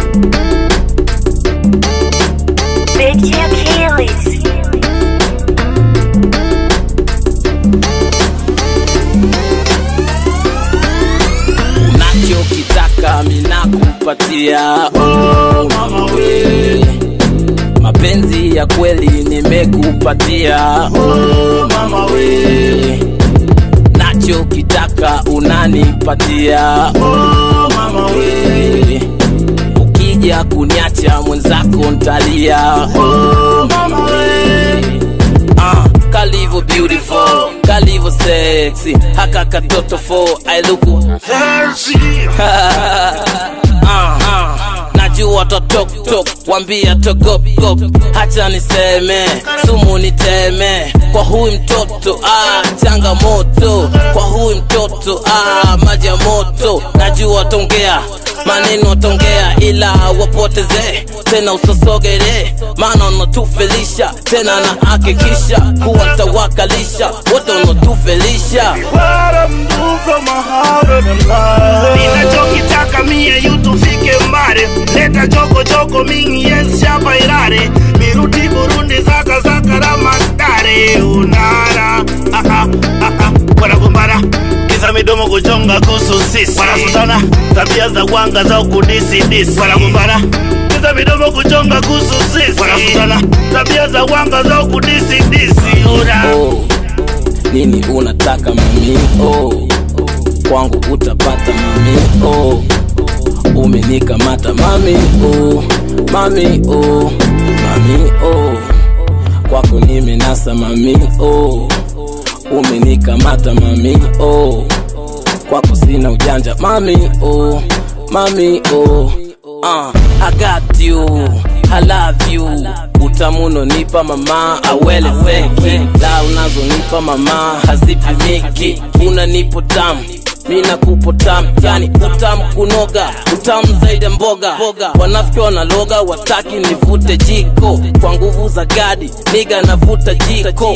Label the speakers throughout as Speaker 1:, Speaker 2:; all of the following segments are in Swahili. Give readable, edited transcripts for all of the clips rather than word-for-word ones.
Speaker 1: Unachokitaka mimi nakupatia, oh mama we. Mapenzi ya kweli nimekupatia, oh mama we. Nachokitaka unanipatia, oh mama we. Ukija kuniacha mwenzako ntalia, oh mama we. Kalivo beautiful, kalivo sexy, haka katoto for I look thirsty. Najua to talk talk, wambia to go go. Hacha niseme, sumu niteme. Kwa huyu mtoto, changamoto. Kwa huyu mtoto, maji ya moto. Najua tongea, maneno tongea ila wapoteze. Tena usosogele, maana unatufelisha. Tena na hakikisha, kuwa tawakalisha. Wote unatufelisha.
Speaker 2: Ninachokitaka mie yutufike mbare. Leta joko joko mingi yensi hapa irare. Miruti Burundi zaka zaka ramadare. Unara, wanagombana kisa midomo kuchonga kusu sisi. Wanasutana, tabia za wanga za ukudisi disi. Wanagombana kisa midomo kuchonga kusu sisi. Wanasutana, tabia za wanga za ukudisi disi.
Speaker 1: Oh, nini unataka mami? Oh, kwangu utapata mami. Oh, umenikamata mami. Oh, mami. Oh, mami. Oh, kwako nimenasa mami. Oh, umenikamata mami. Oh, kwako sina ujanja mami. Oh, mami. Oh, I got you, I love you. Utamuno nipa mama, awele feki. La unazo nipa mama, hazipimiki. Unanipo tamu, mina kupo tamu. Yani utamu kunoga, utamu zaidi mboga. Wanafiki wanaloga, wataki nivute jiko. Kwa nguvu za gadi, niga navuta jiko.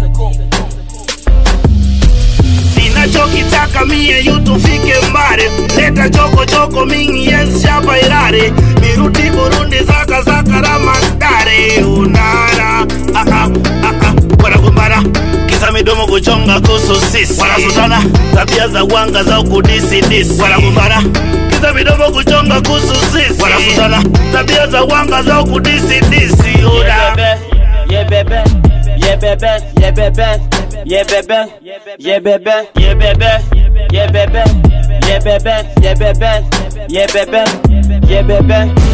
Speaker 2: Ninachokitaka mie yutufike mbare. Leta joko joko mingi yensi hapa irare. Miruti Burundi zaka zaka ramadare. Unara, wanagombana kisa midomo kuchonga kusu sisi. Wanasutana, tabia za wanga za ukudisi disi. Wanagombana kisa midomo kuchonga kusu sisi. Wanasutana, tabia za wanga za ukudisi disi.
Speaker 3: Yeah bebe, yeah bebe, yeah bebe, yeah bebe, yeah bebe, yeah bebe, yeah bebe, yeah bebe, yeah bebe, yeah bebe, yeah bebe, yeah bebe.